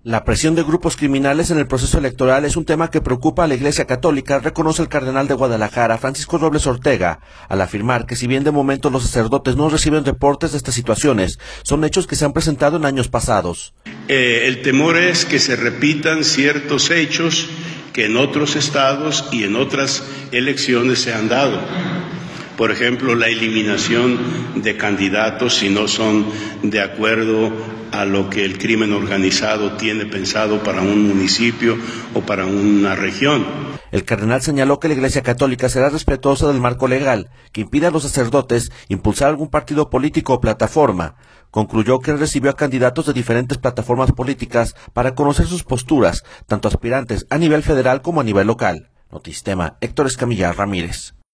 La presión de grupos criminales en el proceso electoral es un tema que preocupa a la Iglesia Católica, reconoce el cardenal de Guadalajara, Francisco Robles Ortega, al afirmar que si bien de momento los sacerdotes no reciben reportes de estas situaciones, son hechos que se han presentado en años pasados. El temor es que se repitan ciertos hechos que en otros estados y en otras elecciones se han dado. Por ejemplo, la eliminación de candidatos si no son de acuerdo a lo que el crimen organizado tiene pensado para un municipio o para una región. El cardenal señaló que la Iglesia Católica será respetuosa del marco legal, que impida a los sacerdotes impulsar algún partido político o plataforma. Concluyó que él recibió a candidatos de diferentes plataformas políticas para conocer sus posturas, tanto aspirantes a nivel federal como a nivel local. Notistema, Héctor Escamilla Ramírez.